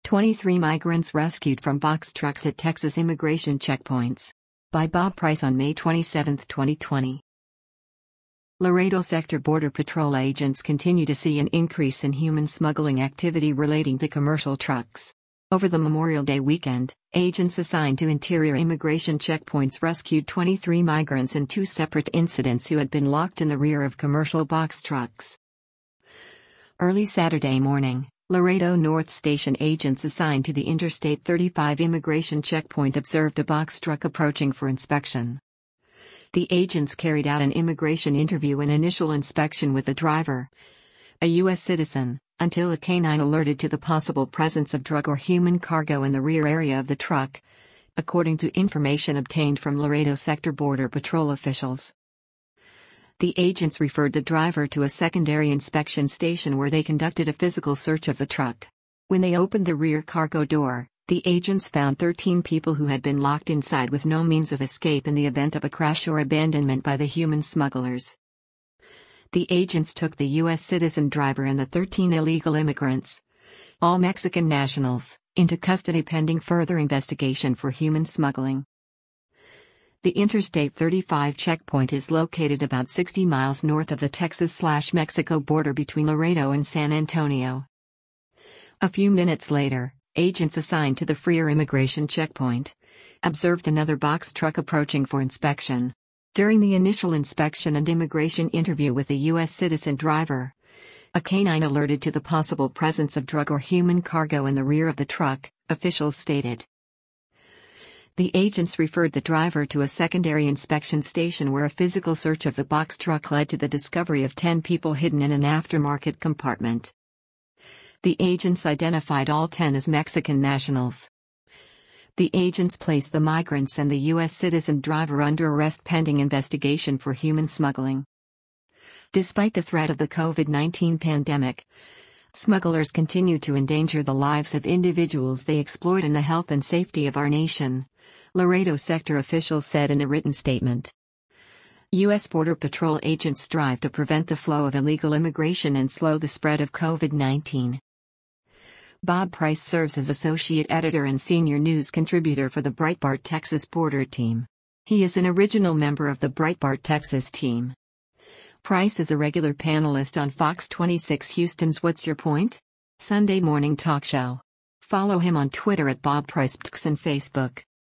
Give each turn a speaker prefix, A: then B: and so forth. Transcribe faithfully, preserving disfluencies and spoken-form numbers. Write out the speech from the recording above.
A: twenty-three migrants rescued from box trucks at Texas immigration checkpoints. By Bob Price on May twenty-seventh, twenty twenty. Laredo Sector Border Patrol agents continue to see an increase in human smuggling activity relating to commercial trucks. Over the Memorial Day weekend, agents assigned to interior immigration checkpoints rescued twenty-three migrants in two separate incidents who had been locked in the rear of commercial box trucks. Early Saturday morning, Laredo North Station agents assigned to the Interstate thirty-five immigration checkpoint observed a box truck approaching for inspection. The agents carried out an immigration interview and initial inspection with the driver, a U S citizen, until a canine alerted to the possible presence of drug or human cargo in the rear area of the truck, according to information obtained from Laredo Sector Border Patrol officials. The agents referred the driver to a secondary inspection station where they conducted a physical search of the truck. When they opened the rear cargo door, the agents found thirteen people who had been locked inside with no means of escape in the event of a crash or abandonment by the human smugglers. The agents took the U S citizen driver and the thirteen illegal immigrants, all Mexican nationals, into custody pending further investigation for human smuggling. The Interstate thirty-five checkpoint is located about sixty miles north of the Texas-Mexico border between Laredo and San Antonio. A few minutes later, agents assigned to the Freer immigration checkpoint observed another box truck approaching for inspection. During the initial inspection and immigration interview with the U S citizen driver, a canine alerted to the possible presence of drug or human cargo in the rear of the truck, officials stated. The agents referred the driver to a secondary inspection station where a physical search of the box truck led to the discovery of ten people hidden in an aftermarket compartment. The agents identified all ten as Mexican nationals. The agents placed the migrants and the U S citizen driver under arrest pending investigation for human smuggling. Despite the threat of the COVID nineteen pandemic, smugglers continue to endanger the lives of individuals they exploit and the health and safety of our nation, Laredo sector officials said in a written statement. U S Border Patrol agents strive to prevent the flow of illegal immigration and slow the spread of COVID nineteen. Bob Price serves as associate editor and senior news contributor for the Breitbart Texas Border Team. He is an original member of the Breitbart Texas team. Price is a regular panelist on Fox twenty-six Houston's What's Your Point? Sunday morning talk show. Follow him on Twitter at Bob Price and Facebook.